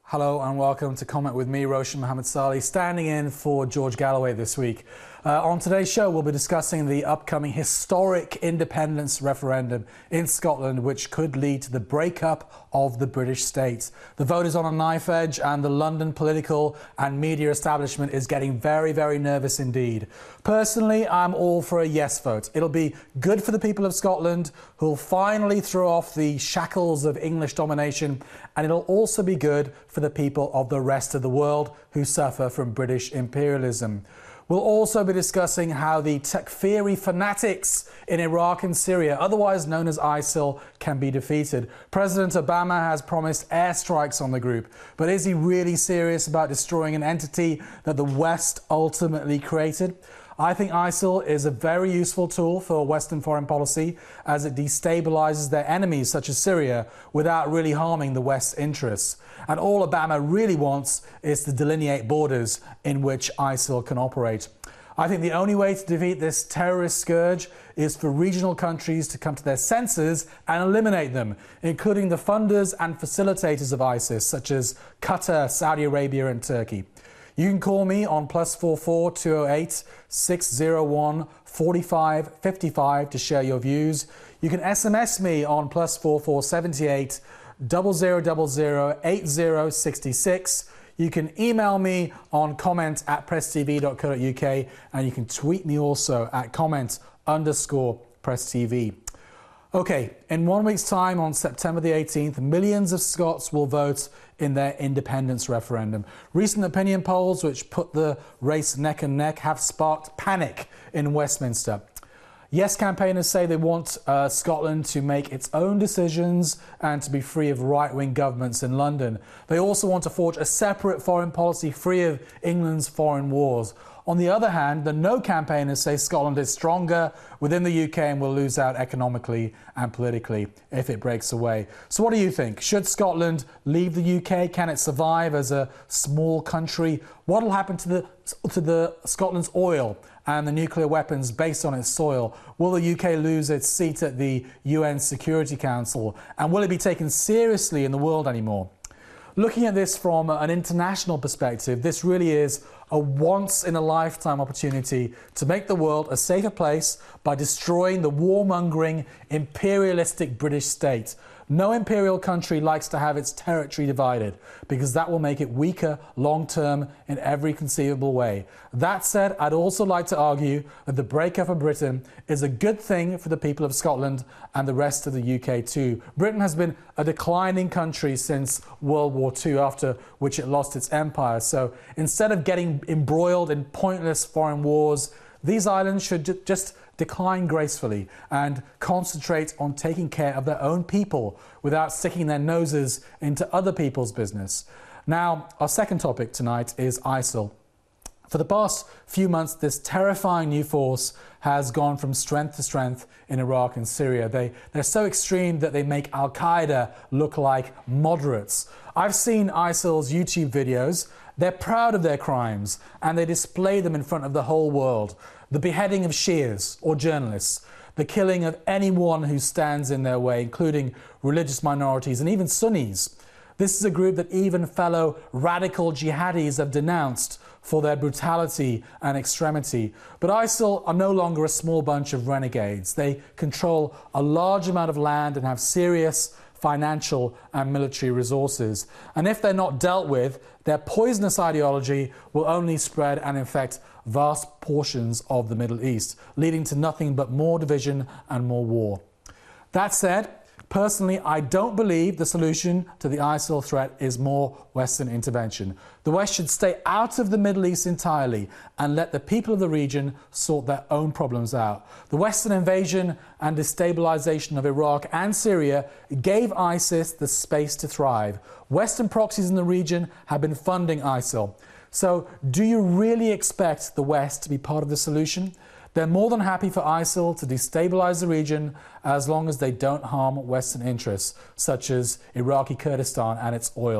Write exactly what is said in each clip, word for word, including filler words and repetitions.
Hello and welcome to Comment with me, Roshan Mohammed Saleh, standing in for George Galloway this week. Uh, on today's show, we'll be discussing the upcoming historic independence referendum in Scotland, which could lead to the breakup of the British state. The vote is on a knife edge, and the London political and media establishment is getting very, very nervous indeed. Personally, I'm all for a yes vote. It'll be good for the people of Scotland, who'll finally throw off the shackles of English domination, and it'll also be good for the people of the rest of the world who suffer from British imperialism. We'll also be discussing how the Takfiri fanatics in Iraq and Syria, otherwise known as ISIL, can be defeated. President Obama has promised airstrikes on the group, but is he really serious about destroying an entity that the West ultimately created? I think ISIL is a very useful tool for Western foreign policy, as it destabilizes their enemies such as Syria without really harming the West's interests. And all Obama really wants is to delineate borders in which ISIL can operate. I think the only way to defeat this terrorist scourge is for regional countries to come to their senses and eliminate them, including the funders and facilitators of ISIS, such as Qatar, Saudi Arabia and Turkey. You can call me on plus four four two oh eight six oh one four five five five to share your views. You can S M S me on plus four four seven eight zero zero zero zero eight zero six six. You can email me on comment at press t v dot co dot u k, and you can tweet me also at comment underscore press t v. Okay, in one week's time, on September the eighteenth, millions of Scots will vote in their independence referendum. Recent opinion polls, which put the race neck and neck, have sparked panic in Westminster. Yes campaigners say they want uh, Scotland to make its own decisions and to be free of right-wing governments in London. They also want to forge a separate foreign policy free of England's foreign wars. On the other hand, the no campaigners say Scotland is stronger within the U K and will lose out economically and politically if it breaks away. So what do you think? Should Scotland leave the U K? Can it survive as a small country? What will happen to the to the Scotland's oil and the nuclear weapons based on its soil? Will the U K lose its seat at the U N Security Council? And will it be taken seriously in the world anymore? Looking at this from an international perspective, this really is a once-in-a-lifetime opportunity to make the world a safer place by destroying the warmongering, imperialistic British state. No imperial country likes to have its territory divided, because that will make it weaker long-term in every conceivable way. That said, I'd also like to argue that the breakup of Britain is a good thing for the people of Scotland and the rest of the U K too. Britain has been a declining country since World War Two, after which it lost its empire. So instead of getting embroiled in pointless foreign wars, these islands should ju- just decline gracefully and concentrate on taking care of their own people without sticking their noses into other people's business. Now, our second topic tonight is ISIL. For the past few months, this terrifying new force has gone from strength to strength in Iraq and Syria. They, they're so extreme that they make Al-Qaeda look like moderates. I've seen ISIL's YouTube videos. They're proud of their crimes, and they display them in front of the whole world. The beheading of Shias or journalists, the killing of anyone who stands in their way, including religious minorities and even Sunnis. This is a group that even fellow radical jihadis have denounced for their brutality and extremity. But ISIL are no longer a small bunch of renegades. They control a large amount of land and have serious financial and military resources. And if they're not dealt with, their poisonous ideology will only spread and infect vast portions of the Middle East, leading to nothing but more division and more war. That said, personally, I don't believe the solution to the ISIL threat is more Western intervention. The West should stay out of the Middle East entirely and let the people of the region sort their own problems out. The Western invasion and destabilization of Iraq and Syria gave ISIS the space to thrive. Western proxies in the region have been funding ISIL. So, do you really expect the West to be part of the solution? They're more than happy for ISIL to destabilize the region as long as they don't harm Western interests, such as Iraqi Kurdistan and its oil.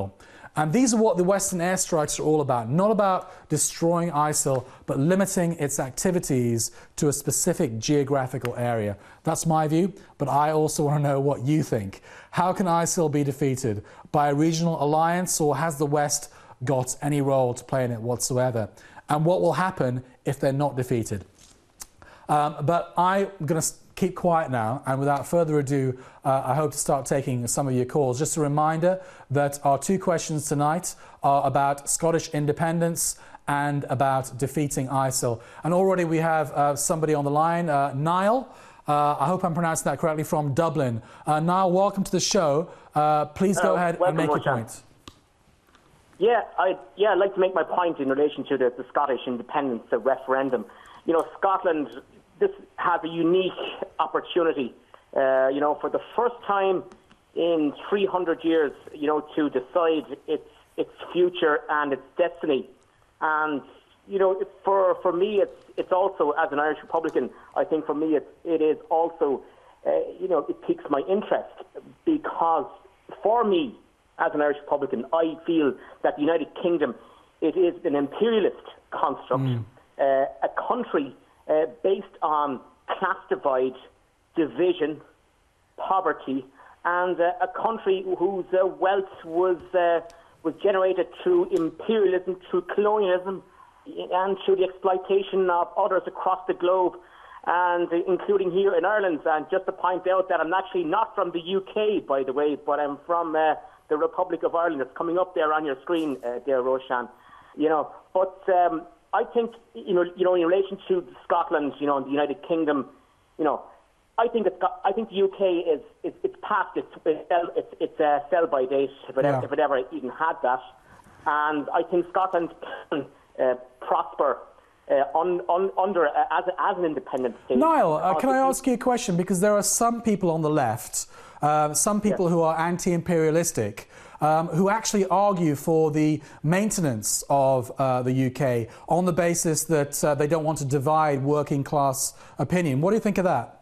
And these are what the Western airstrikes are all about. Not about destroying ISIL, but limiting its activities to a specific geographical area. That's my view, but I also want to know what you think. How can ISIL be defeated? By a regional alliance, or has the West got any role to play in it whatsoever? And what will happen if they're not defeated? Um, but I'm going to keep quiet now, and without further ado, uh, I hope to start taking some of your calls. Just a reminder that our two questions tonight are about Scottish independence and about defeating ISIL. And already we have uh, somebody on the line, uh, Niall. Uh, I hope I'm pronouncing that correctly, from Dublin. Uh, Niall, welcome to the show. Uh, please go uh, ahead and make your point. Yeah, I yeah, I'd like to make my point in relation to the, the Scottish independence the referendum. You know, Scotland, this has a unique opportunity, uh, you know, for the first time in three hundred years, you know, to decide its its future and its destiny. And, you know, for for me, it's it's also, as an Irish Republican, I think for me, it, it is also, uh, you know, it piques my interest, because for me, as an Irish Republican, I feel that the United Kingdom, it is an imperialist construct, mm. uh, a country uh, based on class divide, division, poverty, and uh, a country whose uh, wealth was uh, was generated through imperialism, through colonialism, and through the exploitation of others across the globe, and uh, including here in Ireland. And just to point out that I'm actually not from the U K, by the way, but I'm from uh, the Republic of Ireland. It's coming up there on your screen, uh, there, Roshan. You know, but um, I think, you know, you know, in relation to Scotland, you know, and the United Kingdom, you know, I think it's got, I think the U K is, is it's past its it's it's a sell by date, if it, yeah. ever, if it ever even had that, and I think Scotland can uh, prosper uh, on, on, under uh, as as an independent state. Niall, uh, can I ask you a question? Because there are some people on the left, uh, some people yes. who are anti-imperialistic, um, who actually argue for the maintenance of uh, the U K on the basis that uh, they don't want to divide working class opinion. What do you think of that?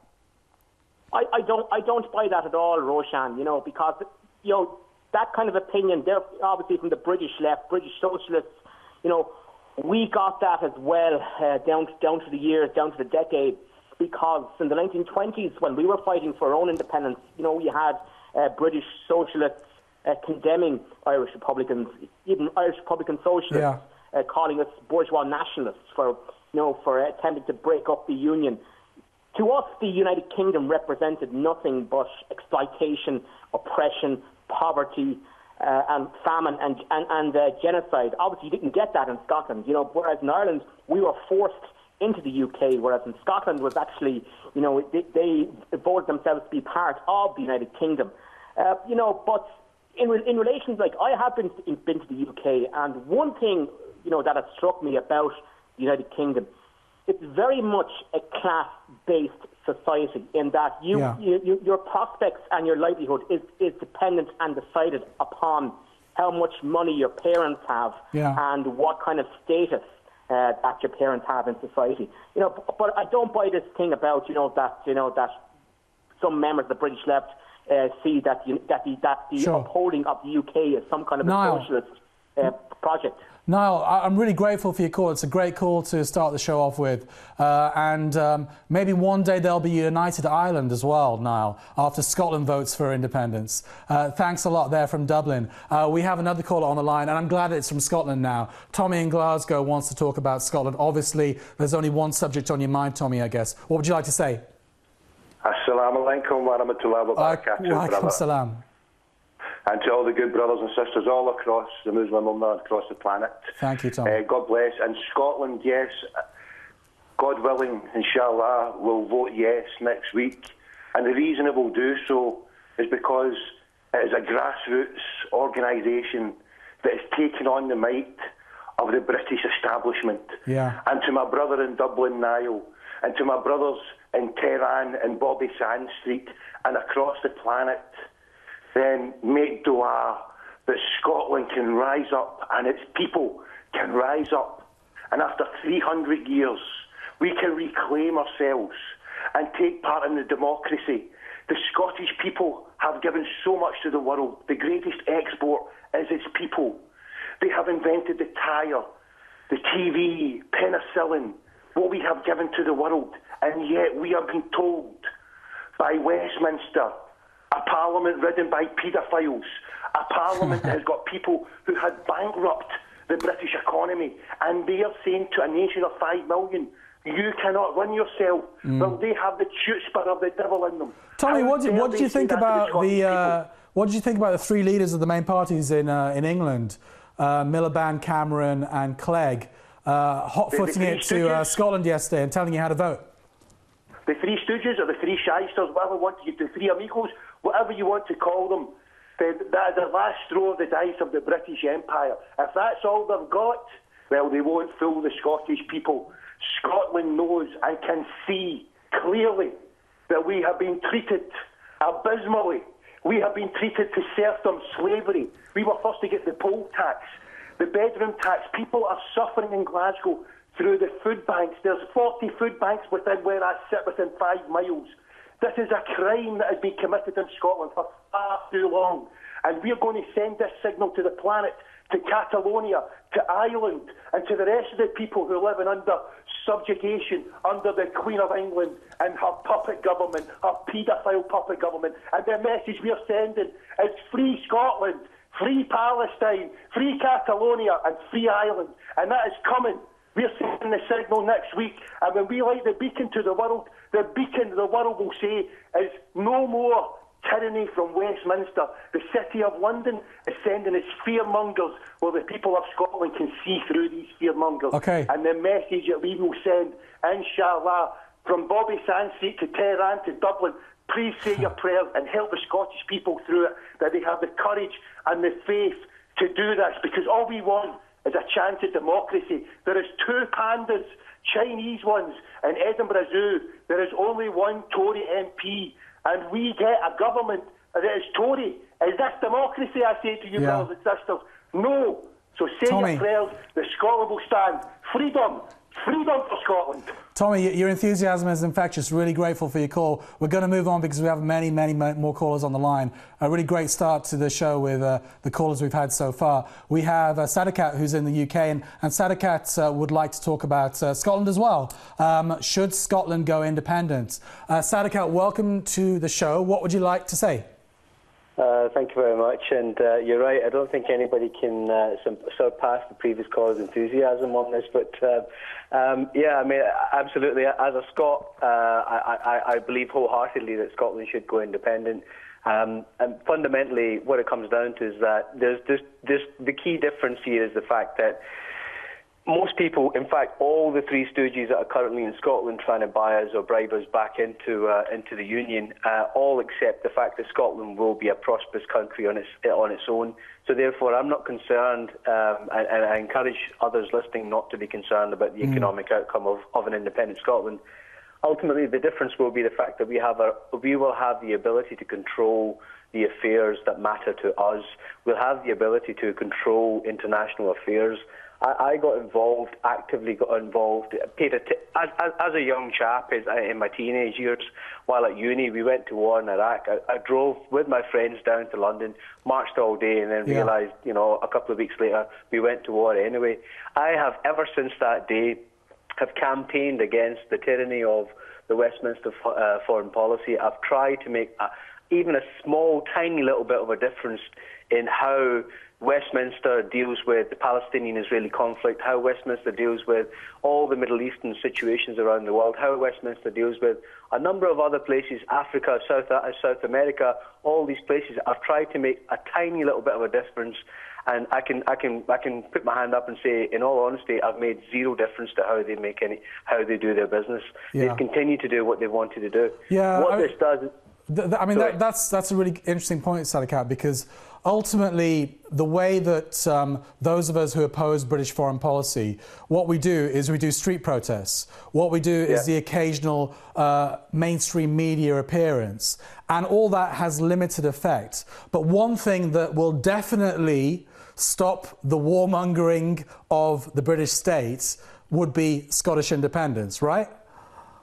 I, I don't I don't buy that at all, Roshan, you know, because, you know, that kind of opinion, they're obviously from the British left, British socialists, you know, we got that as well uh, down, to, down to the years, down to the decades, because in the nineteen twenties, when we were fighting for our own independence, you know, we had uh, British socialists uh, condemning Irish Republicans, even Irish Republican socialists, yeah. uh, calling us bourgeois nationalists for, you know, for attempting to break up the Union. To us, the United Kingdom represented nothing but exploitation, oppression, poverty, uh, and famine and and, and uh, genocide. Obviously, you didn't get that in Scotland, you know. Whereas in Ireland, we were forced into the U K. Whereas in Scotland, was actually, you know, they, they voted themselves to be part of the United Kingdom. Uh, you know, but in in relation, like, I have been been to the U K, and one thing, you know, that has struck me about the United Kingdom, it's very much a class-based society in that you, yeah. you, you, your prospects and your livelihood is, is dependent and decided upon how much money your parents have yeah. and what kind of status uh, that your parents have in society. You know, but, but I don't buy this thing about, you know, that you know that some members of the British left uh, see that you, that the that the sure. upholding of the U K is some kind of Niall. a socialist uh, project. Niall, I'm really grateful for your call. It's a great call to start the show off with. Uh, and um, maybe one day there'll be a united Ireland as well, Niall, after Scotland votes for independence. Uh, thanks a lot there from Dublin. Uh, we have another caller on the line, and I'm glad it's from Scotland now. Tommy in Glasgow wants to talk about Scotland. Obviously, there's only one subject on your mind, Tommy, I guess. What would you like to say? Assalamu alaikum wa rahmatullahi wa barakatuh. Wa alaikum salam. And to all the good brothers and sisters all across the Muslim Ummah, across the planet. Thank you, Tom. Uh, God bless. And Scotland, yes, God willing, inshallah, will vote yes next week. And the reason it will do so is because it is a grassroots organisation that has taken on the might of the British establishment. Yeah. And to my brother in Dublin, Niall, and to my brothers in Tehran and Bobby Sand Street and across the planet, then make dua that Scotland can rise up and its people can rise up. And after three hundred years, we can reclaim ourselves and take part in the democracy. The Scottish people have given so much to the world, the greatest export is its people. They have invented the tyre, the T V, penicillin, what we have given to the world, and yet we have been told by Westminster, a parliament ridden by paedophiles, a parliament that has got people who had bankrupt the British economy, and they are saying to a nation of five million, you cannot run yourself. Mm. Well, they have the chutzpah of the devil in them. Tommy, what did, what did you think about the uh, what did you think about the three leaders of the main parties in uh, in England, uh, Miliband, Cameron, and Clegg, uh, hot-footing it to uh, Scotland yesterday and telling you how to vote? The Three Stooges or the Three Shysters, whatever you want to do, the Three Amigos, whatever you want to call them, the, that is the last straw of the dice of the British Empire. If that's all they've got, well, they won't fool the Scottish people. Scotland knows and can see clearly that we have been treated abysmally. We have been treated to serfdom, slavery. We were first to get the poll tax, the bedroom tax. People are suffering in Glasgow through the food banks. There's forty food banks within where I sit within five miles. This is a crime that has been committed in Scotland for far too long. And we're going to send this signal to the planet, to Catalonia, to Ireland, and to the rest of the people who are living under subjugation under the Queen of England and her puppet government, her paedophile puppet government. And the message we're sending is free Scotland, free Palestine, free Catalonia, and free Ireland. And that is coming. We're sending the signal next week, and when we light the beacon to the world, the beacon the world will say is no more tyranny from Westminster. The City of London is sending its fearmongers where the people of Scotland can see through these fearmongers. Okay. And the message that we will send, inshallah, from Bobby Sands Street to Tehran to Dublin, please say your prayers and help the Scottish people through it, that they have the courage and the faith to do this, because all we want is a chance at democracy. There is two pandas, Chinese ones, in Edinburgh Zoo. There is only one Tory M P, and we get a government that is Tory. Is this democracy, I say to you, yeah. brothers and sisters? No. So say Tommy. your prayers, the Scotland will stand. Freedom. Freedom for Scotland. Tommy, your enthusiasm is infectious. Really grateful for your call. We're going to move on because we have many, many more callers on the line. A really great start to the show with uh, the callers we've had so far. We have uh, Sadakat, who's in the U K, and, and Sadakat uh, would like to talk about uh, Scotland as well. Um, should Scotland go independent? Uh, Sadakat, welcome to the show. What would you like to say? Uh, thank you very much, and uh, you're right, I don't think anybody can uh, surpass the previous caller's enthusiasm on this, but uh, um, yeah, I mean, absolutely, as a Scot, uh, I, I, I believe wholeheartedly that Scotland should go independent, um, and fundamentally what it comes down to is that there's this, this, the key difference here is the fact that most people, in fact, all the Three Stooges that are currently in Scotland trying to buy us or bribe us back into uh, into the Union, uh, all accept the fact that Scotland will be a prosperous country on its on its own. So therefore, I'm not concerned, um, and, and I encourage others listening not to be concerned about the mm. economic outcome of, of an independent Scotland. Ultimately, the difference will be the fact that we have a we will have the ability to control the affairs that matter to us. We'll have the ability to control international affairs. I got involved, actively got involved, paid a t as, as, as a young chap as, in my teenage years, while at uni, we went to war in Iraq. I, I drove with my friends down to London, marched all day, and then yeah. realised, you know, a couple of weeks later, we went to war anyway. I have, ever since that day, have campaigned against the tyranny of the Westminster uh, foreign policy. I've tried to make a, even a small, tiny little bit of a difference in how Westminster deals with the Palestinian-Israeli conflict, how Westminster deals with all the Middle Eastern situations around the world, how Westminster deals with a number of other places, Africa, South, uh, South America, all these places. I've tried to make a tiny little bit of a difference, and I can, I can, I can put my hand up and say, in all honesty, I've made zero difference to how they make any, how they do their business. Yeah. They continue to do what they wanted to do. Yeah, what I this does. Th I mean, that, that's that's a really interesting point, Sadakat, because ultimately the way that um, those of us who oppose British foreign policy, what we do is we do street protests. What we do yeah. is the occasional uh, mainstream media appearance, and all that has limited effect. But one thing that will definitely stop the warmongering of the British state would be Scottish independence, right?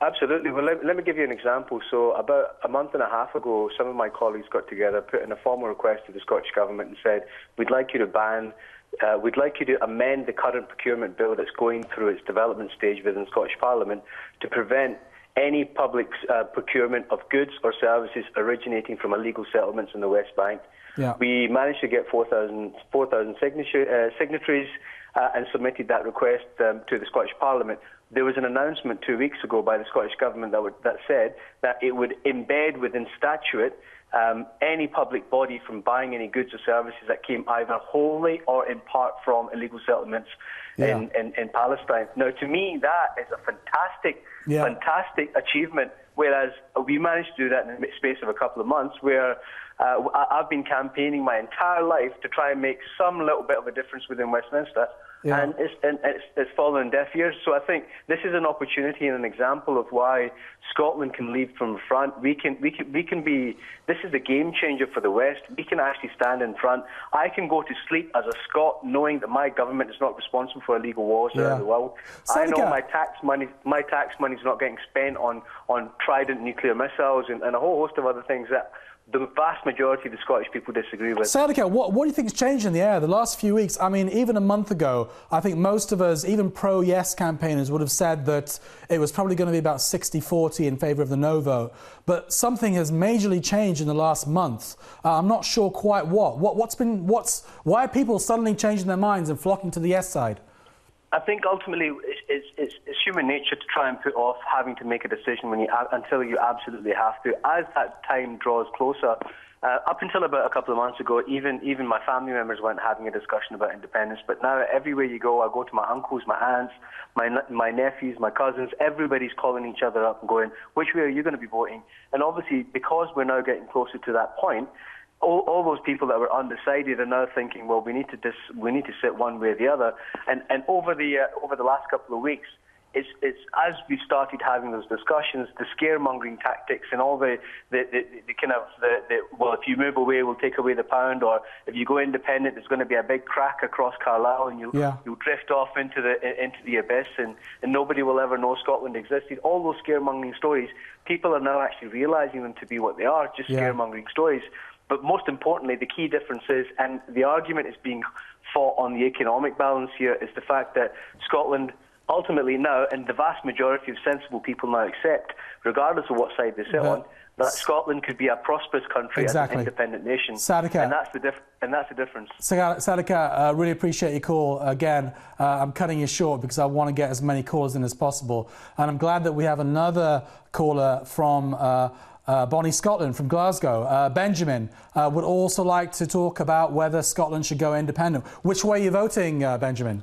Absolutely. Well, let, let me give you an example. So about a month and a half ago, some of my colleagues got together, put in a formal request to the Scottish Government and said, we'd like you to ban, uh, we'd like you to amend the current procurement bill that's going through its development stage within the Scottish Parliament to prevent any public uh, procurement of goods or services originating from illegal settlements in the West Bank. Yeah. We managed to get four thousand signature, uh, signatories uh, and submitted that request um, to the Scottish Parliament. There was an announcement two weeks ago by the Scottish Government that, would, that said that it would embed within statute um, any public body from buying any goods or services that came either wholly or in part from illegal settlements yeah. in, in, in Palestine. Now, to me, that is a fantastic, yeah. fantastic achievement, whereas we managed to do that in the space of a couple of months, where uh, I've been campaigning my entire life to try and make some little bit of a difference within Westminster. Yeah. And, it's, and it's, it's fallen deaf ears. So I think this is an opportunity and an example of why Scotland can lead from the front. We can, we can, we can be. This is the game changer for the West. We can actually stand in front. I can go to sleep as a Scot knowing that my government is not responsible for illegal wars yeah. around the world. Sadika. I know my tax money, my tax money is not getting spent on on Trident nuclear missiles and, and a whole host of other things that the vast majority of the Scottish people disagree with. Sadika, what, what do you think has changed in the air the last few weeks? I mean, even a month ago, I think most of us, even pro-yes campaigners, would have said that it was probably going to be about sixty forty in favour of the no vote. But something has majorly changed in the last month. Uh, I'm not sure quite what. what. What's been? What's? Why are people suddenly changing their minds and flocking to the yes side? I think ultimately it's, it's, it's human nature to try and put off having to make a decision when you until you absolutely have to. As that time draws closer, uh, up until about a couple of months ago, even even my family members weren't having a discussion about independence. But now everywhere you go, I go to my uncles, my aunts, my my nephews, my cousins. Everybody's calling each other up and going, "Which way are you going to be voting?" And obviously, because we're now getting closer to that point, All, all those people that were undecided are now thinking, well, we need to dis, we need to sit one way or the other. And and over the uh, over the last couple of weeks, it's it's as we started having those discussions, the scaremongering tactics and all the the, the, the kind of the, the well, if you move away, we'll take away the pound, or if you go independent, there's going to be a big crack across Carlisle, and you'll yeah. you'll drift off into the into the abyss, and, and nobody will ever know Scotland existed. All those scaremongering stories, people are now actually realising them to be what they are, just yeah. scaremongering stories. But most importantly, the key difference is, and the argument is being fought on the economic balance here, is the fact that Scotland ultimately now, and the vast majority of sensible people now accept, regardless of what side they sit but on, that Scotland could be a prosperous country exactly. as an independent nation. Sadika. And that's the, dif and that's the difference. Sadika, I uh, really appreciate your call. Again, uh, I'm cutting you short because I want to get as many callers in as possible. And I'm glad that we have another caller from Uh, Uh, Bonnie Scotland from Glasgow. Uh, Benjamin uh, would also like to talk about whether Scotland should go independent. Which way are you voting, uh, Benjamin?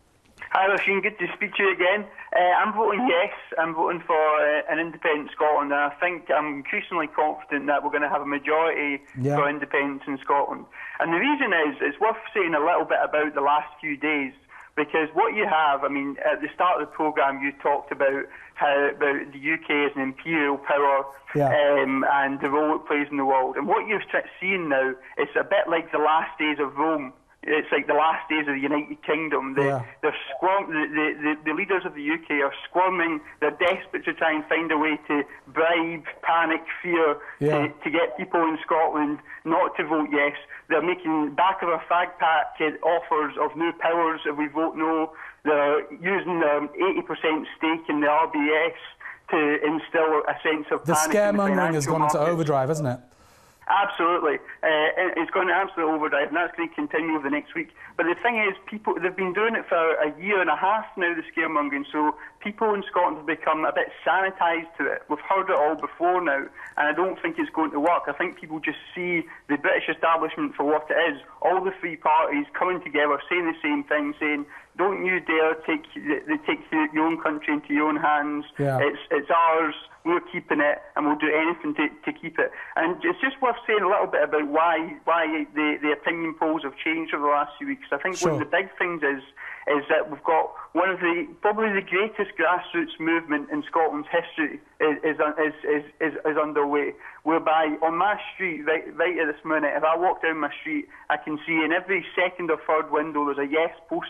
Hi, Roisin. Good to speak to you again. Uh, I'm voting yes. I'm voting for uh, an independent Scotland, and I think I'm increasingly confident that we're going to have a majority yeah. for independence in Scotland. And the reason is, it's worth saying a little bit about the last few days, because what you have, I mean, at the start of the programme, you talked about how about the U K as an imperial power yeah. um, and the role it plays in the world. And what you're seeing now, it's a bit like the last days of Rome. It's like the last days of the United Kingdom. They, yeah. they're squirm the, the, the leaders of the U K are squirming. They're desperate to try and find a way to bribe, panic, fear, yeah. to, to get people in Scotland not to vote yes. They're making back of a fag pack offers of new powers if we vote no. They're using their eighty percent stake in the R B S to instill a sense of the panic. The scaremongering has gone into overdrive, hasn't it? Absolutely. Uh, it's going to absolute overdrive, and that's going to continue over the next week. But the thing is, people, they've been doing it for a year and a half now, the scaremongering, so people in Scotland have become a bit sanitised to it. We've heard it all before now, and I don't think it's going to work. I think people just see the British establishment for what it is. All the three parties coming together, saying the same thing, saying, don't you dare take, take your own country into your own hands. Yeah. It's, it's ours. We're keeping it, and we'll do anything to, to keep it. And it's just worth saying a little bit about why why the, the opinion polls have changed over the last few weeks. I think sure. one of the big things is is that we've got one of the probably the greatest grassroots movement in Scotland's history is is is is, is, is underway. Whereby on my street, right, right at this minute, if I walk down my street, I can see in every second or third window there's a yes poster up.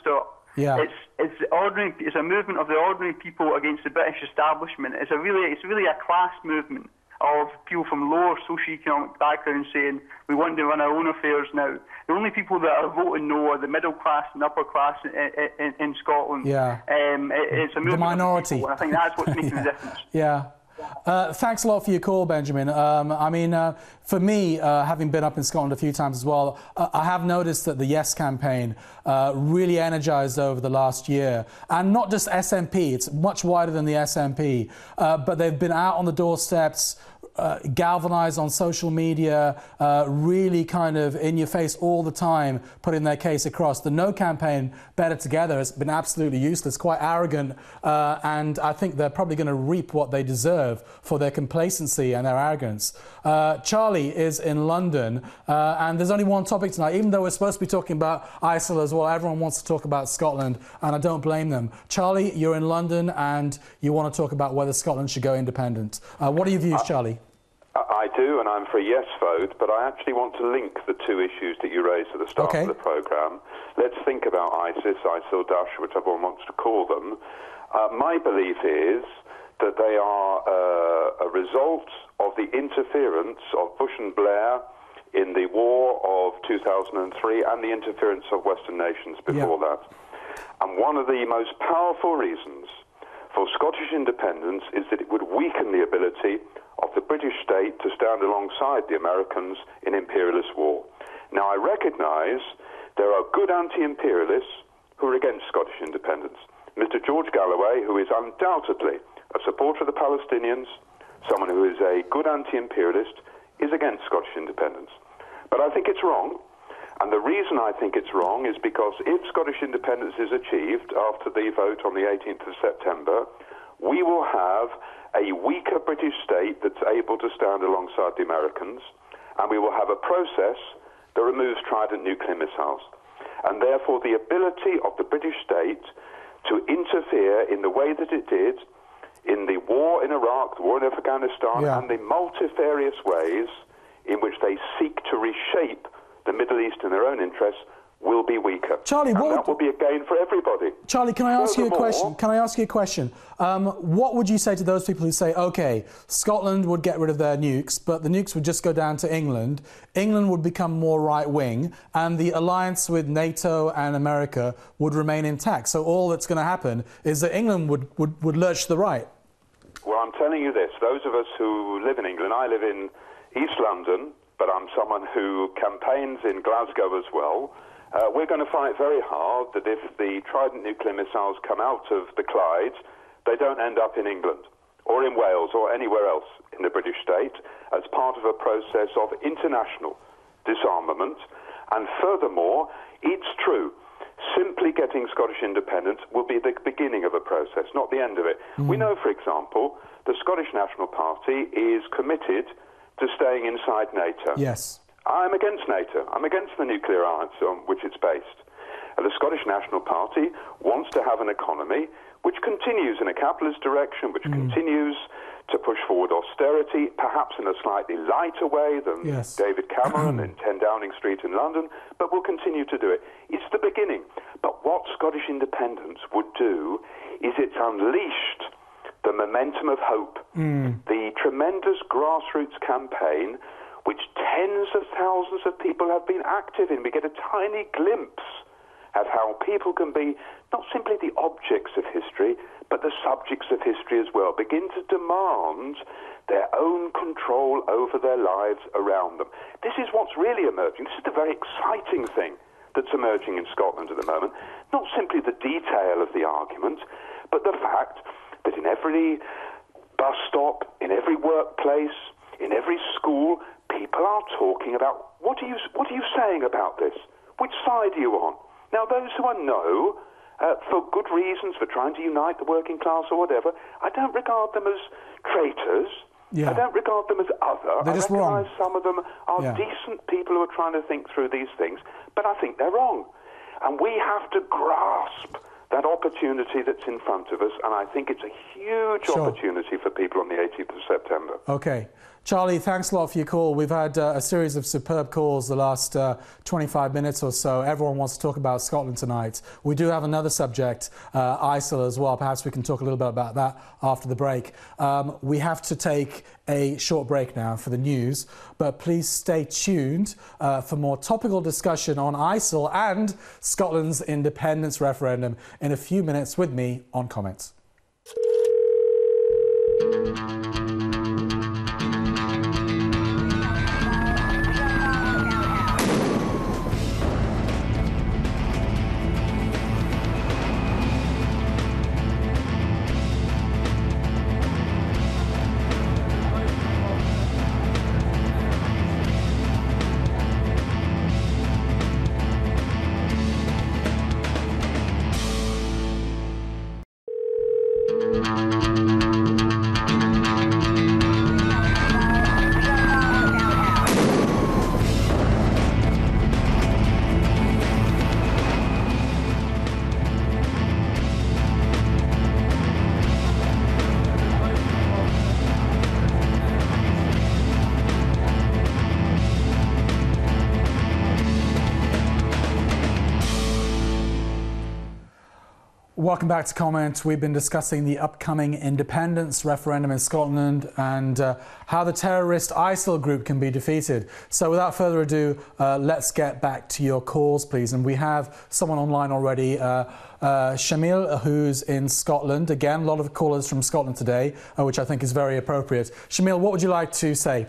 Yeah. It's it's ordinary. It's a movement of the ordinary people against the British establishment. It's a really it's really a class movement of people from lower socioeconomic backgrounds saying we want to run our own affairs now. The only people that are voting no are the middle class and upper class in, in, in Scotland. Yeah. Um, it, it's a movement the minority. Of people, and I think that's what's making yeah. the difference. Yeah. Uh, thanks a lot for your call, Benjamin. Um, I mean, uh, for me, uh, having been up in Scotland a few times as well, uh, I have noticed that the Yes campaign uh, really energised over the last year. And not just S N P, it's much wider than the S N P. Uh, but they've been out on the doorsteps, Uh, galvanised on social media, uh, really kind of in your face all the time, putting their case across. The No campaign, Better Together, has been absolutely useless, quite arrogant, uh, and I think they're probably going to reap what they deserve for their complacency and their arrogance. Uh, Charlie is in London, uh, and there's only one topic tonight. Even though we're supposed to be talking about I S I L as well, everyone wants to talk about Scotland, and I don't blame them. Charlie, you're in London, and you want to talk about whether Scotland should go independent. Uh, what are your views, Charlie? I do, and I'm for a yes vote, but I actually want to link the two issues that you raised at the start okay. of the programme. Let's think about ISIS, ISIL, Daesh, whichever one wants to call them. Uh, my belief is that they are uh, a result of the interference of Bush and Blair in the war of two thousand three and the interference of Western nations before yeah. that. And one of the most powerful reasons for Scottish independence is that it would weaken the ability of the British state to stand alongside the Americans in imperialist war. Now, I recognise there are good anti-imperialists who are against Scottish independence. Mister George Galloway, who is undoubtedly a supporter of the Palestinians, someone who is a good anti-imperialist, is against Scottish independence. But I think it's wrong. And the reason I think it's wrong is because if Scottish independence is achieved after the vote on the eighteenth of September, we will have a weaker British state that's able to stand alongside the Americans, and we will have a process that removes Trident nuclear missiles. And therefore the ability of the British state to interfere in the way that it did in the war in Iraq, the war in Afghanistan, yeah. and the multifarious ways in which they seek to reshape the Middle East in their own interests will be weaker. Charlie, and what that would... will be a gain for everybody. Charlie, can I ask Furthermore, you a question? Can I ask you a question? Um, what would you say to those people who say, OK, Scotland would get rid of their nukes, but the nukes would just go down to England, England would become more right-wing, and the alliance with NATO and America would remain intact? So all that's going to happen is that England would, would, would lurch to the right. Well, I'm telling you this. Those of us who live in England, I live in East London, but I'm someone who campaigns in Glasgow as well. Uh, we're going to fight very hard that if the Trident nuclear missiles come out of the Clyde, they don't end up in England or in Wales or anywhere else in the British state as part of a process of international disarmament. And furthermore, it's true, simply getting Scottish independence will be the beginning of a process, not the end of it. Mm. We know, for example, the Scottish National Party is committed to staying inside NATO. Yes. I'm against NATO. I'm against the nuclear alliance on which it's based. And the Scottish National Party wants to have an economy which continues in a capitalist direction, which mm. continues to push forward austerity, perhaps in a slightly lighter way than yes. David Cameron in ten Downing Street in London, but will continue to do it. It's the beginning. But what Scottish independence would do is it's unleashed the momentum of hope, mm. the tremendous grassroots campaign which tens of thousands of people have been active in. We get a tiny glimpse of how people can be not simply the objects of history, but the subjects of history as well, begin to demand their own control over their lives around them. This is what's really emerging. This is the very exciting thing that's emerging in Scotland at the moment. Not simply the detail of the argument, but the fact that in every bus stop, in every workplace, in every school, people are talking about, what are you, what are you saying about this? Which side are you on? Now, those who I know, uh, for good reasons, for trying to unite the working class or whatever, I don't regard them as traitors. Yeah. I don't regard them as other. They're I just recognise wrong. some of them are yeah. decent people who are trying to think through these things, but I think they're wrong. And we have to grasp that opportunity that's in front of us, and I think it's a huge sure. opportunity for people on the eighteenth of September. Okay. Charlie, thanks a lot for your call. We've had uh, a series of superb calls the last uh, twenty-five minutes or so. Everyone wants to talk about Scotland tonight. We do have another subject, uh, I S I L as well. Perhaps we can talk a little bit about that after the break. Um, we have to take a short break now for the news, but please stay tuned uh, for more topical discussion on I S I L and Scotland's independence referendum in a few minutes with me on Comments. Welcome back to Comment. We've been discussing the upcoming independence referendum in Scotland and uh, how the terrorist I S I L group can be defeated. So without further ado, uh, let's get back to your calls, please. And we have someone online already, uh, uh, Shamil, who's in Scotland. Again, a lot of callers from Scotland today, uh, which I think is very appropriate. Shamil, what would you like to say?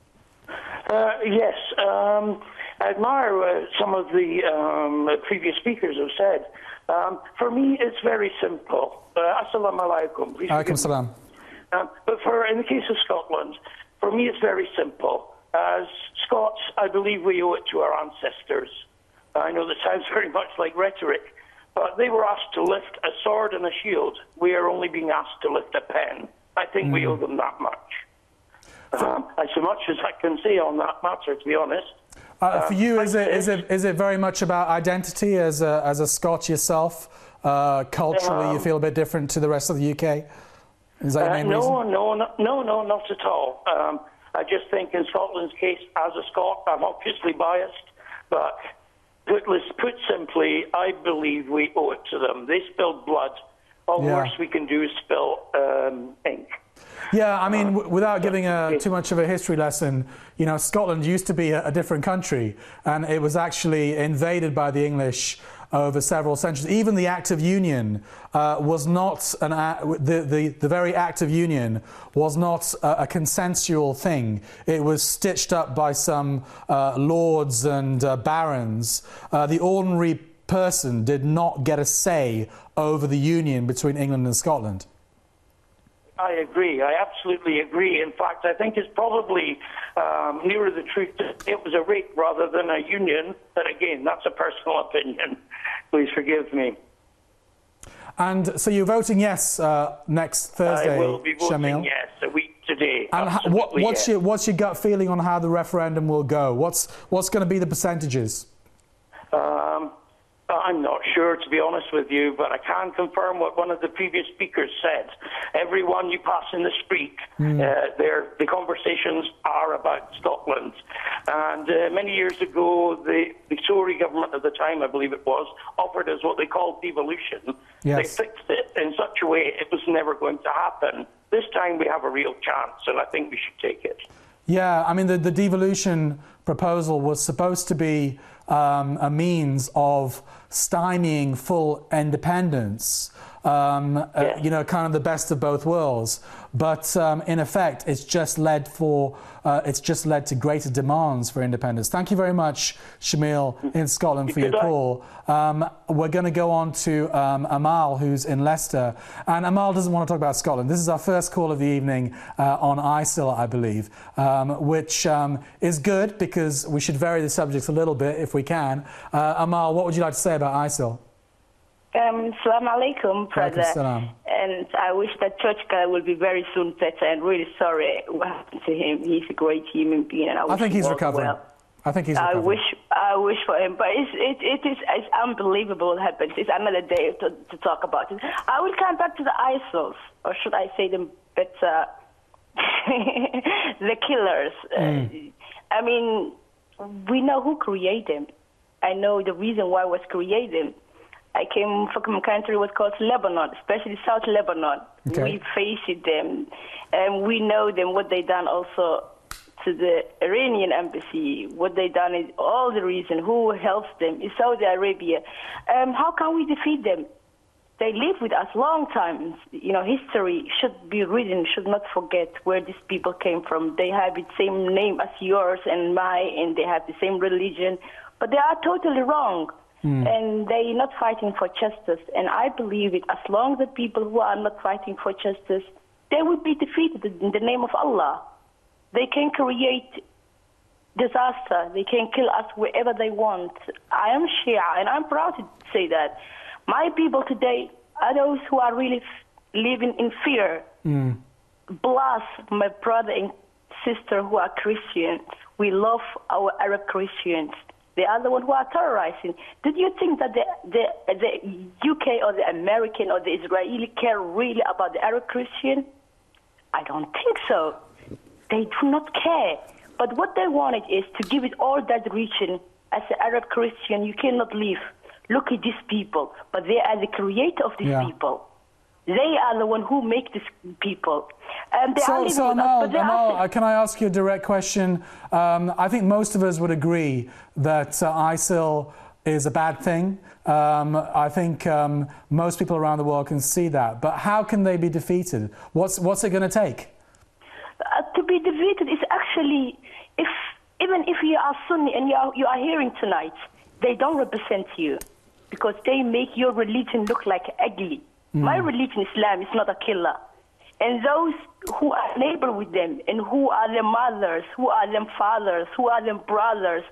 Uh, yes, um, I admire uh, some of the um, previous speakers have said. Um, for me, it's very simple. Uh, Assalamu alaikum. Alaikum salam. Um, but for in the case of Scotland, for me, it's very simple. As Scots, I believe we owe it to our ancestors. I know that sounds very much like rhetoric, but they were asked to lift a sword and a shield. We are only being asked to lift a pen. I think mm. we owe them that much. Um, as much as I can say on that matter, to be honest. Uh, for you, is it, is it is it very much about identity as a, as a Scot yourself? Uh, culturally, um, you feel a bit different to the rest of the U K? Is that your main uh, no, reason? No, no, no, no, not at all. Um, I just think in Scotland's case, as a Scot, I'm obviously biased, but put, put simply, I believe we owe it to them. They spilled blood. All yeah. worst we can do is spill um, ink. Yeah, I mean, w without giving a, too much of a history lesson, you know, Scotland used to be a, a different country, and it was actually invaded by the English over several centuries. Even the Act of Union uh, was not an act, the, the the very Act of Union was not a, a consensual thing. It was stitched up by some uh, lords and uh, barons. Uh, the ordinary person did not get a say over the union between England and Scotland. I agree. I absolutely agree. In fact, I think it's probably um, nearer the truth that it was a rape rather than a union. But again, that's a personal opinion. Please forgive me. And so you're voting yes uh, next Thursday, I will be voting Shamil. yes a week today. And ha what, what's yes. your what's your gut feeling on how the referendum will go? What's what's going to be the percentages? Um, I'm not sure, to be honest with you, but I can confirm what one of the previous speakers said. Everyone you pass in the street, mm. uh, the conversations are about Scotland. And uh, many years ago, the, the Tory government at the time, I believe it was, offered us what they called devolution. Yes. They fixed it in such a way it was never going to happen. This time we have a real chance, and I think we should take it. Yeah, I mean, the, the devolution proposal was supposed to be um, a means of stymieing full independence, um, yeah. uh, you know, kind of the best of both worlds. But um, in effect, it's just led for uh, it's just led to greater demands for independence. Thank you very much, Shamil, in Scotland, for your call. Um, we're going to go on to um, Amal, who's in Leicester. And Amal doesn't want to talk about Scotland. This is our first call of the evening uh, on I S I L, I believe, um, which um, is good because we should vary the subject a little bit if we can. Uh, Amal, what would you like to say about I S I L? Um, Assalamu alaikum, brother. And I wish that Churchka will be very soon better, and really sorry what happened to him. He's a great human being, and I, I think he's recovering. Well. I think he's I recovering. wish, I wish for him, but it's, it, it is it's unbelievable what happens. It's another day to, to talk about it. I will come back to the I S I Ls, or should I say them better, the killers. Mm. Uh, I mean, we know who created them. I know the reason why it was created. I came from a country was called Lebanon, especially South Lebanon. Okay. We faced them, and we know them, what they done also to the Iranian embassy, what they done is all the reason, who helps them is Saudi Arabia. Um, how can we defeat them? They live with us long time. You know, history should be written, should not forget where these people came from. They have the same name as yours and mine, and they have the same religion, but they are totally wrong. Mm. And they're not fighting for justice. And I believe it, as long as the people who are not fighting for justice, they will be defeated in the name of Allah. They can create disaster. They can kill us wherever they want. I am Shia, and I'm proud to say that. My people today are those who are really living in fear. Mm. Plus, my brother and sister who are Christians. We love our Arab Christians. They are the ones who are terrorizing. Did you think that the, the, the U K or the American or the Israeli care really about the Arab Christian? I don't think so. They do not care. But what they wanted is to give it all that region. As an Arab Christian, you cannot leave. Look at these people. But they are the creator of these yeah. people. They are the one who make these people. And they so, are so Amal, us, Amal are... can I ask you a direct question? Um, I think most of us would agree that uh, I S I L is a bad thing. Um, I think um, most people around the world can see that. But how can they be defeated? What's, what's it going to take? Uh, to be defeated is actually, if even if you are Sunni and you are, you are hearing tonight, they don't represent you because they make your religion look like ugly. Mm. My religion, Islam, is not a killer. And those who are neighbor with them and who are their mothers, who are their fathers, who are their brothers,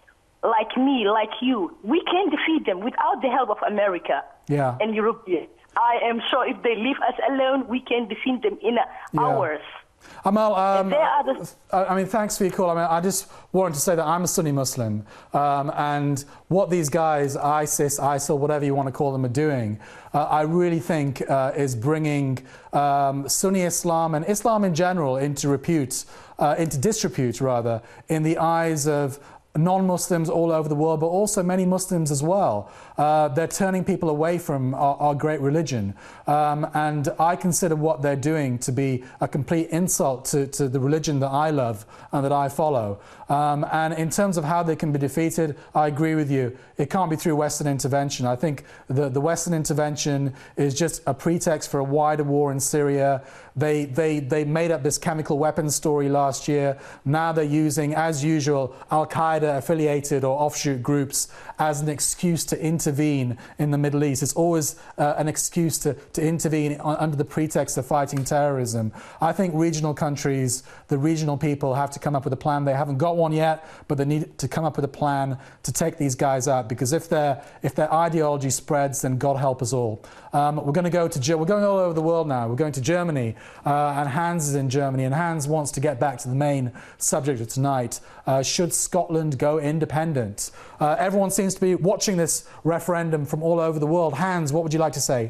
like me, like you, we can defeat them without the help of America yeah. and Europeans. I am sure if they leave us alone, we can defeat them in yeah. hours. Amal, um, the... I mean, thanks for your call. I mean, I just wanted to say that I'm a Sunni Muslim, um, and what these guys, ISIS, I S I L, whatever you want to call them, are doing, uh, I really think uh, is bringing um, Sunni Islam and Islam in general into repute, uh, into disrepute rather, in the eyes of non-Muslims all over the world, but also many Muslims as well. Uh, they're turning people away from our, our great religion. Um, and I consider what they're doing to be a complete insult to, to the religion that I love and that I follow. Um, and in terms of how they can be defeated, I agree with you. It can't be through Western intervention. I think the, the Western intervention is just a pretext for a wider war in Syria. They, they, they made up this chemical weapons story last year. Now they're using, as usual, Al-Qaeda affiliated or offshoot groups as an excuse to intervene in the Middle East. It's always uh, an excuse to, to intervene on, under the pretext of fighting terrorism. I think regional countries, the regional people have to come up with a plan. They haven't got one yet, but they need to come up with a plan to take these guys out, because if their if their ideology spreads, then God help us all. Um, we're going to go to we're going all over the world now. We're going to Germany, uh, and Hans is in Germany, and Hans wants to get back to the main subject of tonight. Uh, should Scotland go independent? Uh, everyone seems to be watching this referendum from all over the world. Hans, what would you like to say?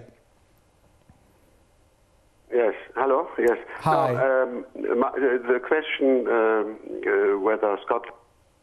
Yes, hello, yes. Hi. No, um, my, the question um, uh, whether Scotland...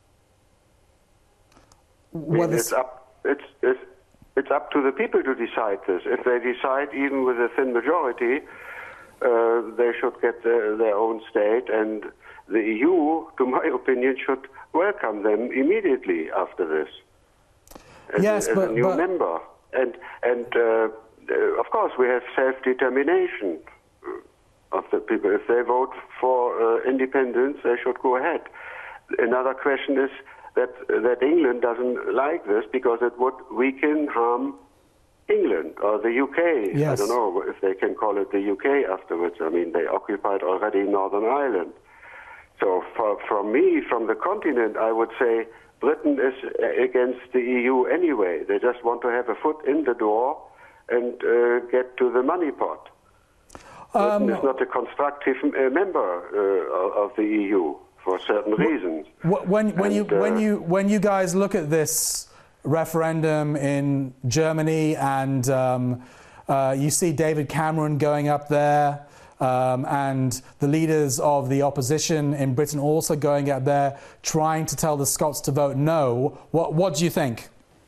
Well, it's, up, it's, it's, it's up to the people to decide this. If they decide, even with a thin majority, uh, they should get their, their own state, and the E U, to my opinion, should welcome them immediately after this. As, yes, as but, a new but... member. And, and uh, of course, we have self-determination of the people. If they vote for uh, independence, they should go ahead. Another question is that that England doesn't like this because it would weaken, harm England or the U K. Yes. I don't know if they can call it the U K afterwards. I mean, they occupied already Northern Ireland. So for, from me, from the continent, I would say Britain is against the E U anyway. They just want to have a foot in the door and uh, get to the money pot. Um, Britain is not a constructive uh, member uh, of the E U for certain reasons. When, when, you, and, uh, when, you, when you guys look at this referendum in Germany and um, uh, you see David Cameron going up there um, and the leaders of the opposition in Britain also going up there trying to tell the Scots to vote no, what, what do you think?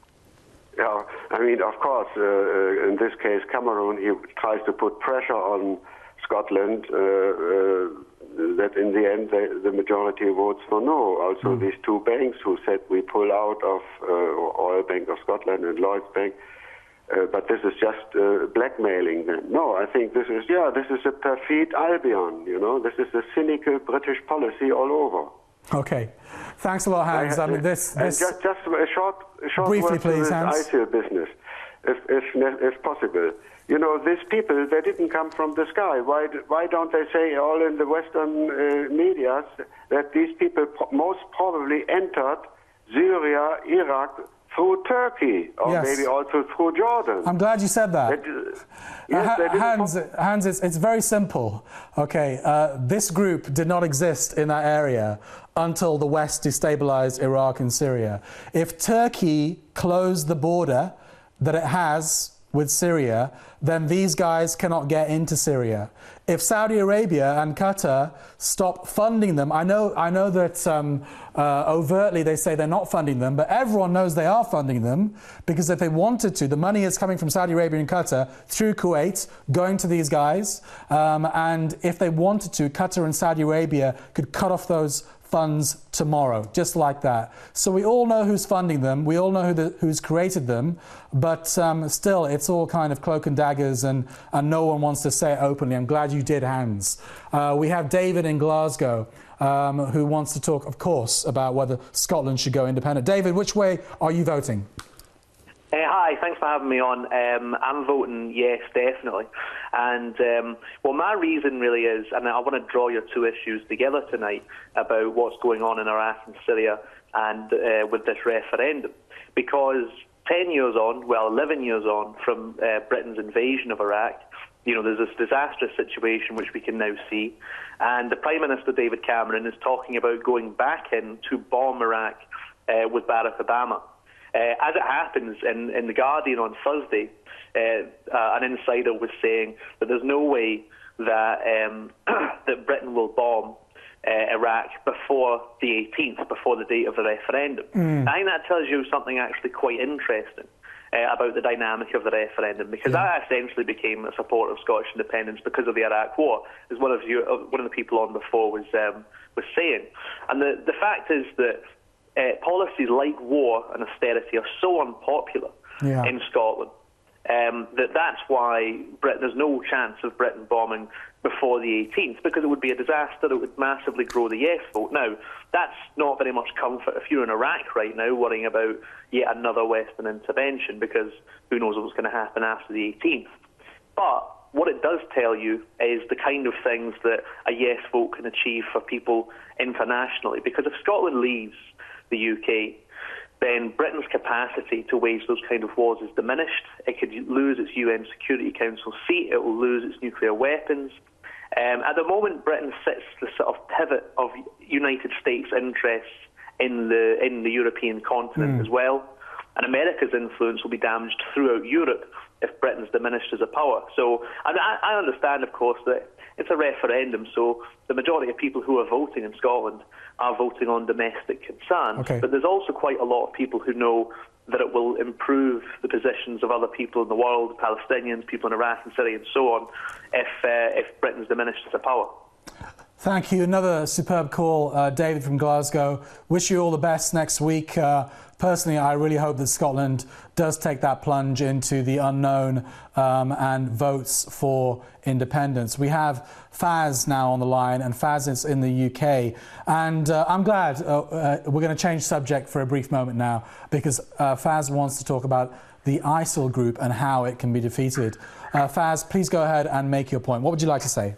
Yeah, I mean, of course, uh, in this case, Cameron, he tries to put pressure on Scotland uh, uh, that in the end they, the majority votes for no. Also, mm. these two banks who said we pull out of uh, Royal Bank of Scotland and Lloyds Bank, uh, but this is just uh, blackmailing them. No, I think this is, yeah, this is a perfide Albion, you know, this is a cynical British policy all over. Okay. Thanks a lot, Hans. I, I mean, this... this... And just, just a short, a short Briefly, word please, to Hans. this I S I L business, if, if, if possible. You know, these people, they didn't come from the sky. Why, why don't they say all in the Western uh, media that these people pro- most probably entered Syria, Iraq, through Turkey, or yes. maybe also through Jordan? I'm glad you said that. That, uh, yes, uh, Hans, Hans it's, it's very simple. Okay, uh, this group did not exist in that area until the West destabilized Iraq and Syria. If Turkey closed the border that it has with Syria, then these guys cannot get into Syria. If Saudi Arabia and Qatar stop funding them, I know, I know that um, uh, overtly they say they're not funding them, but everyone knows they are funding them, because if they wanted to, the money is coming from Saudi Arabia and Qatar through Kuwait, going to these guys, um, and if they wanted to, Qatar and Saudi Arabia could cut off those funds tomorrow, just like that. So we all know who's funding them, we all know who the, who's created them, but um, still it's all kind of cloak and daggers, and, and no one wants to say it openly. I'm glad you did, Hans. Uh, we have David in Glasgow um, who wants to talk, of course, about whether Scotland should go independent. David, which way are you voting? Uh, hi, thanks for having me on. Um, I'm voting yes, definitely. And, um, well, my reason really is, and I want to draw your two issues together tonight about what's going on in Iraq and Syria and uh, with this referendum. Because ten years on, well, eleven years on from uh, Britain's invasion of Iraq, you know, there's this disastrous situation which we can now see. And the Prime Minister, David Cameron, is talking about going back in to bomb Iraq uh, with Barack Obama. Uh, as it happens, in, in The Guardian on Thursday, uh, uh, an insider was saying that there's no way that um, that Britain will bomb uh, Iraq before the eighteenth, before the date of the referendum. Mm. I think that tells you something actually quite interesting uh, about the dynamic of the referendum, because yeah. I essentially became a supporter of Scottish independence because of the Iraq War, as one of you, uh, one of the people on before was um, was saying. And the the fact is that Uh, policies like war and austerity are so unpopular yeah. in Scotland um, that that's why Britain, there's no chance of Britain bombing before the eighteenth, because it would be a disaster. It would massively grow the yes vote. Now, that's not very much comfort if you're in Iraq right now worrying about yet another Western intervention, because who knows what's going to happen after the eighteenth. But what it does tell you is the kind of things that a yes vote can achieve for people internationally. Because if Scotland leaves the U K, then Britain's capacity to wage those kind of wars is diminished. It could lose its U N Security Council seat. It will lose its nuclear weapons. Um, at the moment, Britain sits the sort of pivot of United States interests in the in the European continent mm. as well. And America's influence will be damaged throughout Europe if Britain's diminished as a power. So and I, I understand, of course, that it's a referendum, so the majority of people who are voting in Scotland are voting on domestic concerns. Okay. But there's also quite a lot of people who know that it will improve the positions of other people in the world, Palestinians, people in Iraq and Syria and so on, if, uh, if Britain's diminished as a power. Thank you. Another superb call, uh, David from Glasgow. Wish you all the best next week. Uh, personally, I really hope that Scotland does take that plunge into the unknown um, and votes for independence. We have Faz now on the line, and Faz is in the U K. And uh, I'm glad uh, uh, we're going to change subject for a brief moment now, because uh, Faz wants to talk about the I S I L group and how it can be defeated. Uh, Faz, please go ahead and make your point. What would you like to say?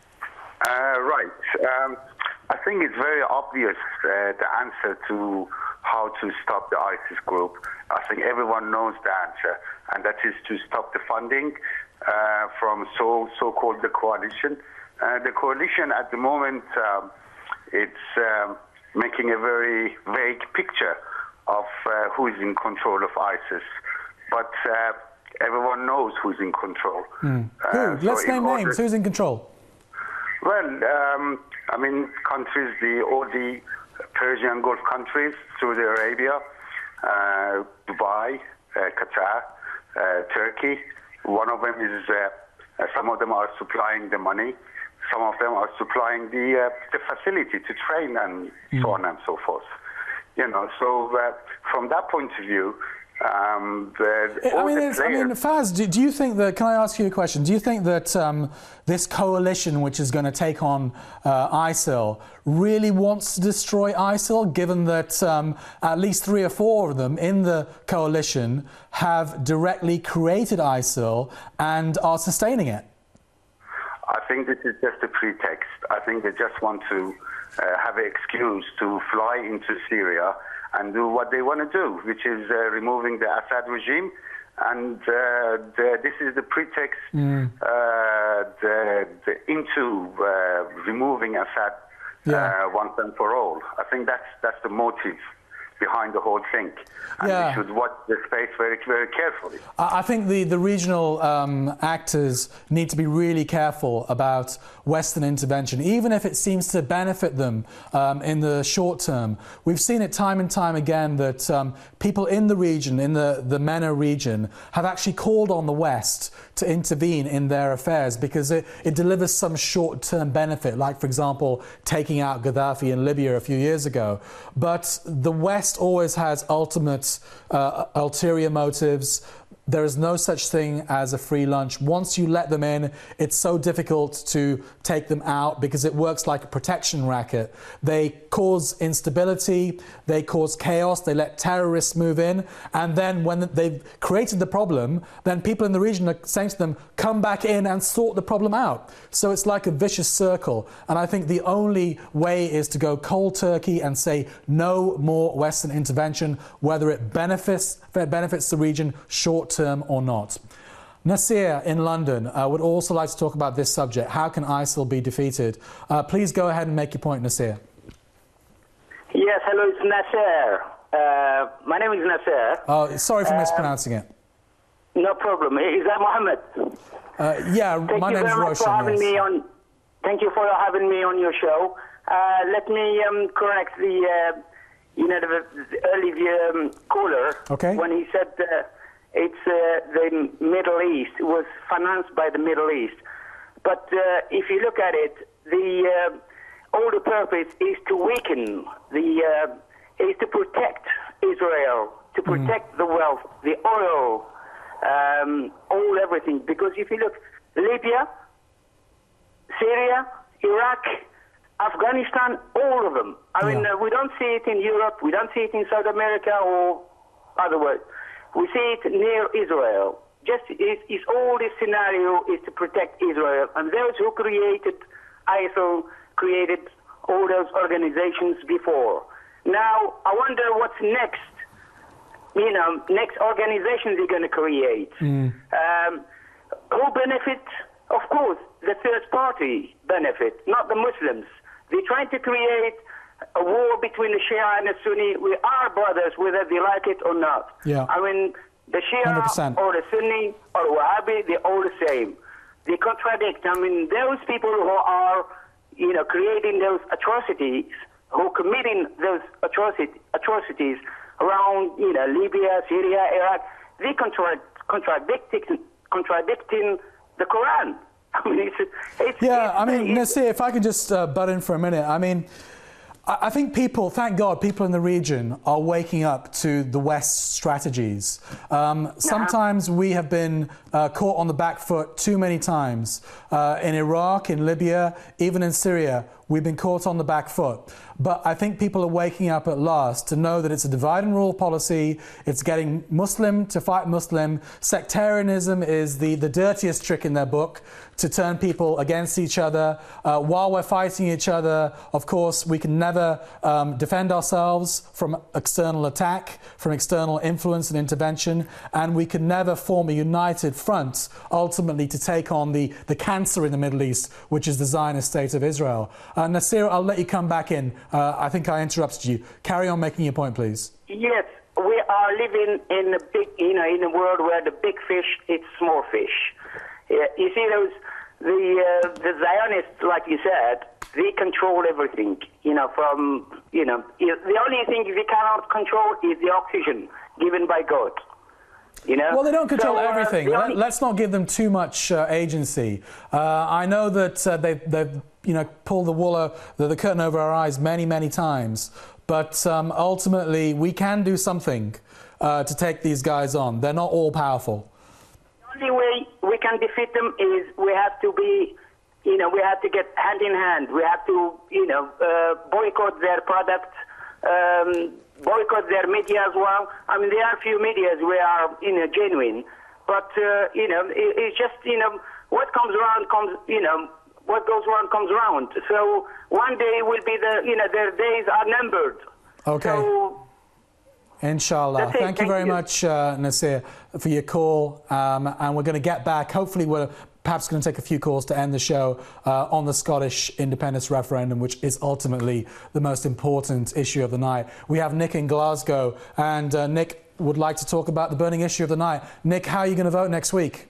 Uh, right. Um, I think it's very obvious uh, the answer to how to stop the ISIS group. I think everyone knows the answer, and that is to stop the funding uh, from so so-called the coalition. Uh, the coalition at the moment um, it's um, making a very vague picture of uh, who is in control of ISIS. But uh, everyone knows who's in control. Mm. Uh, Who? Let's so name order, names. Who's in control? Well, um, I mean, countries, the all the Persian Gulf countries, Saudi Arabia, uh, Dubai, uh, Qatar, uh, Turkey. One of them is, uh, uh, some of them are supplying the money. Some of them are supplying the uh, the facility to train and mm. so on and so forth. You know, so uh, from that point of view, um, the, I mean, I mean, Faz, do, do you think that? Can I ask you a question? Do you think that um, this coalition, which is going to take on uh, ISIL, really wants to destroy ISIL? Given that um, at least three or four of them in the coalition have directly created ISIL and are sustaining it. I think this is just a pretext. I think they just want to uh, have an excuse to fly into Syria and do what they want to do, which is uh, removing the Assad regime. And uh, the, this is the pretext mm. uh, the, the, into uh, removing Assad yeah. uh, once and for all. I think that's that's the motive behind the whole thing. And yeah. we should watch the space very, very carefully. I think the, the regional um, actors need to be really careful about Western intervention, even if it seems to benefit them um, in the short term. We've seen it time and time again that um, people in the region, in the, the MENA region, have actually called on the West to intervene in their affairs because it, it delivers some short-term benefit, like, for example, taking out Gaddafi in Libya a few years ago. But the West always has ultimate uh, ulterior motives. There is no such thing as a free lunch. Once you let them in, it's so difficult to take them out because it works like a protection racket. They cause instability, they cause chaos, they let terrorists move in, and then when they've created the problem, then people in the region are saying to them, come back in and sort the problem out. So it's like a vicious circle. And I think the only way is to go cold turkey and say no more Western intervention, whether it benefits, benefits the region short term or not. Nasir in London uh, would also like to talk about this subject. How can ISIL be defeated? Uh, please go ahead and make your point, Nasir. Yes, hello, it's Nasir. Uh, my name is Nasir. Oh, sorry for uh, mispronouncing it. No problem. Is that Mohammed? Uh, yeah, Thank my name is Roshan. For having yes. me on, thank you for having me on your show. Uh, let me um, correct the, uh, you know, the, the early um, caller okay. when he said uh, it's uh, the Middle East. It was financed by the Middle East. But uh, if you look at it, the uh, all the purpose is to weaken the, uh, is to protect Israel, to protect mm. the wealth, the oil, um, all everything. Because if you look, Libya, Syria, Iraq, Afghanistan, all of them. I yeah. mean, uh, we don't see it in Europe, we don't see it in South America or otherwise. We see it near Israel. Just is, is all this scenario is to protect Israel, and those who created ISIL created all those organizations before. Now, I wonder what's next. You know, next organizations they're going to create. Mm. Um, who benefit? Of course, the third party benefit, not the Muslims. They're trying to create a war between the Shia and the Sunni. We are brothers, whether they like it or not. Yeah. I mean, the Shia one hundred percent. or the Sunni or Wahhabi, they're all the same. They contradict. I mean, those people who are, you know, creating those atrocities, who are committing those atrocity, atrocities around, you know, Libya, Syria, Iraq, they contra- contradicting, contradicting the Quran. I mean, it's, it's, yeah, it's, I mean, it's, Nasir, if I could just uh, butt in for a minute. I mean, I think people, thank God, people in the region are waking up to the West's strategies. Um, sometimes we have been uh, caught on the back foot too many times. Uh, in Iraq, in Libya, even in Syria, we've been caught on the back foot. But I think people are waking up at last to know that it's a divide and rule policy. It's getting Muslim to fight Muslim. Sectarianism is the, the dirtiest trick in their book to turn people against each other. Uh, while we're fighting each other, of course, we can never never um, defend ourselves from external attack, from external influence and intervention, and we can never form a united front ultimately to take on the, the cancer in the Middle East, which is the Zionist state of Israel. Uh, Nasir, I'll let you come back in. Uh, I think I interrupted you. Carry on making your point, please. Yes, we are living in a big, you know, in a world where the big fish eats small fish. Yeah, you see, those the uh, the Zionists, like you said, they control everything. You know, from you know, the only thing they cannot control is the oxygen given by God. You know? Well, they don't control so, uh, everything. only... Let's not give them too much uh, agency. Uh, I know that uh, they've, they've, you know, pulled the wool, uh, the, the curtain over our eyes many, many times. But um, ultimately, we can do something uh, to take these guys on. They're not all powerful. The only way we can defeat them is we have to be, you know, we have to get hand in hand. We have to, you know, uh, boycott their product. Um, boycott their media as well. I mean, there are a few medias where are, you know, genuine, but, uh, you know, it, it's just, you know, what comes around comes, you know, what goes around comes around. So one day will be the, you know, their days are numbered. Okay. So, Inshallah. Thank, Thank you very you. much, uh, Nasir, for your call. Um, and we're going to get back. Hopefully we're perhaps going to take a few calls to end the show uh, on the Scottish independence referendum, which is ultimately the most important issue of the night. We have Nick in Glasgow, and uh, Nick would like to talk about the burning issue of the night. Nick, how are you going to vote next week?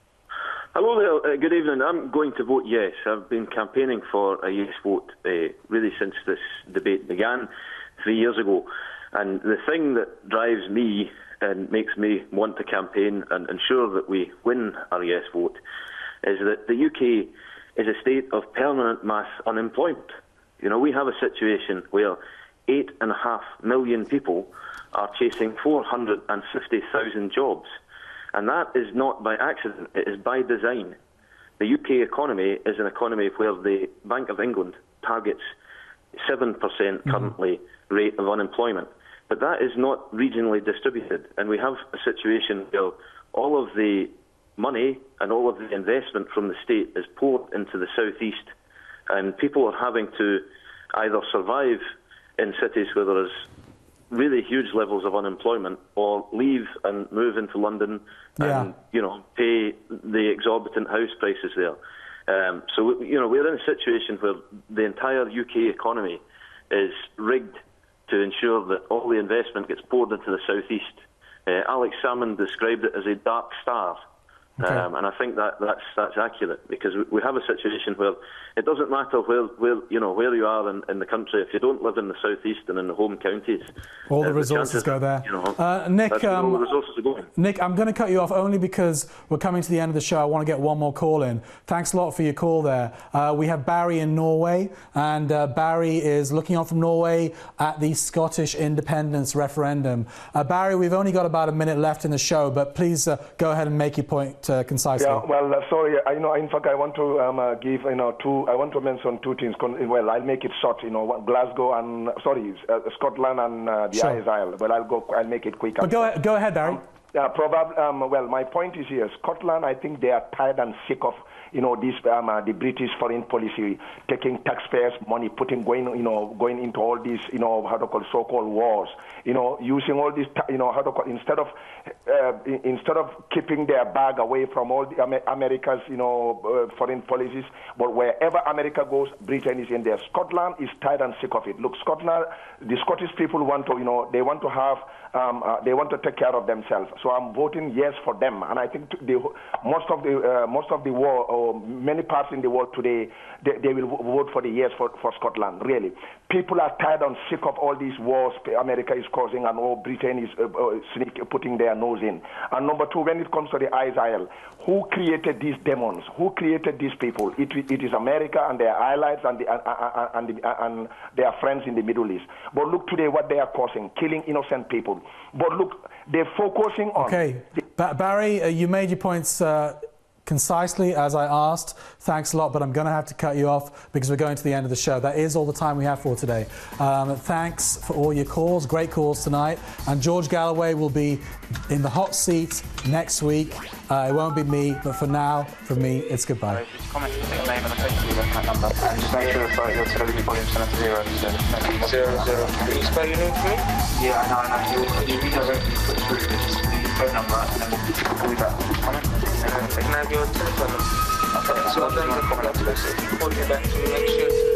Hello there, uh, good evening. I'm going to vote yes. I've been campaigning for a yes vote uh, really since this debate began three years ago. And the thing that drives me and makes me want to campaign and ensure that we win our yes vote is that the U K is a state of permanent mass unemployment. You know, we have a situation where eight and a half million people are chasing four hundred fifty thousand jobs. And that is not by accident, it is by design. The U K economy is an economy where the Bank of England targets seven percent currently mm-hmm. rate of unemployment. But that is not regionally distributed. And we have a situation where all of the money and all of the investment from the state is poured into the southeast. And people are having to either survive in cities where there is really huge levels of unemployment, or leave and move into London yeah. and, you know, pay the exorbitant house prices there. Um, so, you know, we're in a situation where the entire U K economy is rigged to ensure that all the investment gets poured into the southeast. Uh, Alex Salmond described it as a dark star. Okay. Um, and I think that that's that's accurate, because we, we have a situation where it doesn't matter where, where you know where you are in, in the country. If you don't live in the southeast and in the home counties, all the uh, resources the chances, go there. You know, uh, Nick, that's um, where all the resources are going. Nick, I'm going to cut you off only because we're coming to the end of the show. I want to get one more call in. Thanks a lot for your call there. Uh, we have Barry in Norway, and uh, Barry is looking on from Norway at the Scottish independence referendum. Uh, Barry, we've only got about a minute left in the show, but please uh, go ahead and make your point uh, concisely. Yeah, well, uh, sorry. I know. In fact, I want to um, uh, give you know two. I want to mention two things. Well, I'll make it short. You know, Glasgow and sorry, uh, Scotland and uh, the sure. Israel. Well, I'll go. I'll make it quick. But go ahead, go ahead, Barry. Um, yeah, probably. Um, well, my point is here. Scotland. I think they are tired and sick of you know this um, uh, the British foreign policy, taking taxpayers' money, putting going you know going into all these you know how to call so-called wars. You know, using all this you know how to call instead of uh, instead of keeping their bag away from all the Amer America's you know uh, foreign policies, but wherever America goes, Britain is in there. Scotland is tired and sick of it. Look, Scotland, the Scottish people want to you know they want to have um, uh, they want to take care of themselves. So I'm voting yes for them, and I think the, most of the uh, most of the war or many parts in the world today they, they will vote for the yes for, for Scotland. Really, people are tired and sick of all these wars America is causing, and all Britain is uh, uh, sneak, putting their nose in. And number two, when it comes to the Israel, who created these demons? Who created these people? It, it is America and their allies and, the, uh, uh, and, the, uh, and their friends in the Middle East. But look today what they are causing, killing innocent people. But look, they're focusing on... Okay, ba Barry, uh, you made your points uh, concisely as I asked. Thanks a lot, but I'm going to have to cut you off because we're going to the end of the show. That is all the time we have for today. Um, thanks for all your calls, great calls tonight. And George Galloway will be in the hot seat next week. Uh, it won't be me, but for now, from me, it's goodbye. Just comment your name and the number, and just make sure the your television volume is set to zero. So zero zero. Can you spell your name for me? Yeah, I know, I know. You redirect me put through the phone number, and then we'll call you back. Comment. And then I can have your telephone number. Okay, so I'll then comment. Call you back to make sure.